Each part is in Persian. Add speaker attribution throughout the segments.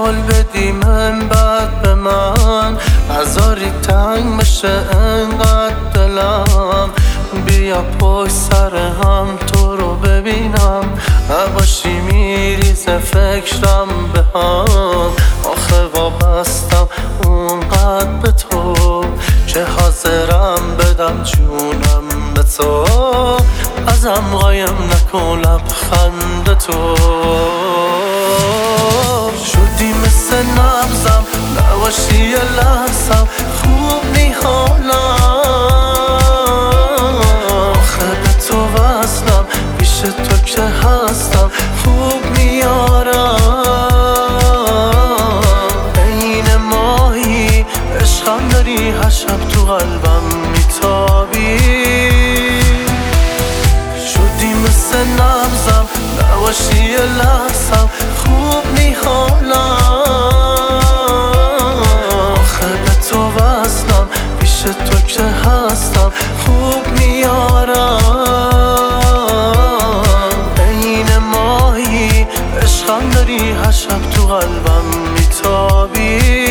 Speaker 1: حال بدی من بعد به من نذاری تنگ بشه انقدر دلم. بیا پشت سر هم تو رو ببینم، نباشی میریزه فکرم به هم. آخه وابستم اونقدر به تو که حاضرم بدم جونم به تو. ازم قایم نکن لبخند تو. شدی مثل نبضم، نباشی یه لحظم خوب نی حالم. آخه به تو وصلم، پیش تو که هستم خوب میارم. عین ماهی عشقم داری، هر شب تو قلبم میتابی. شدی مثل نبضم، نباشی یه لحظم خوب نی حالم. آخه به تو وصلم، پیش تو که هستم خوب میارم. عین ماهی عشقم داری، هر شب تو قلبم میتابی.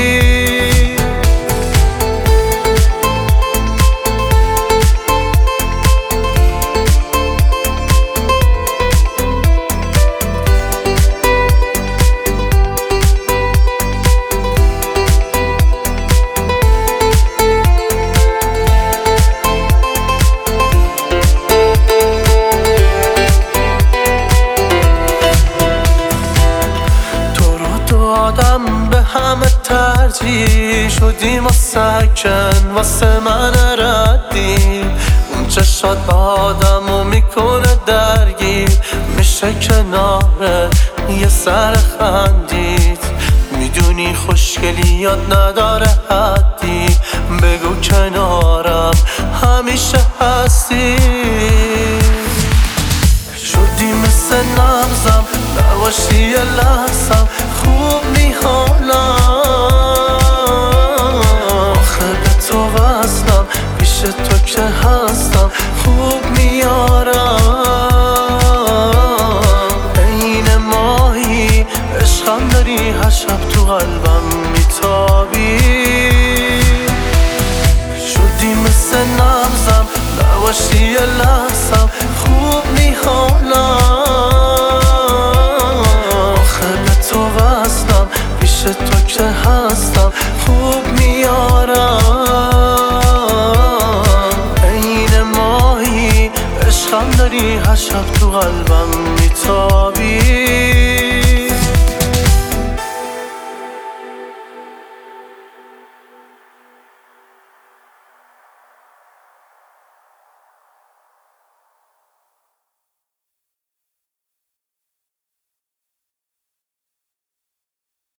Speaker 1: آدم به همه ترجیح شدی مسکن واسه من ردی. اون چشات با آدمو میکنه درگیر، میشه کناره یه سر خندید. میدونی خوشگلیات نداره حدی، بگو کنارم همیشه هستی. شدی مثل نبضم، نباشی یه لحظم خوب نی حالم. آخه به تو وصلم، پیش تو که هستم خوب میارم. عین ماهی عشقم داری، هر شب تو قلبم میتابی. شدی مثل نبضم، نباشی یه لحظم خوب نی حالم. تو که هستم خوب میارم. عین ماهی عشقم داری، هر شب تو قلبم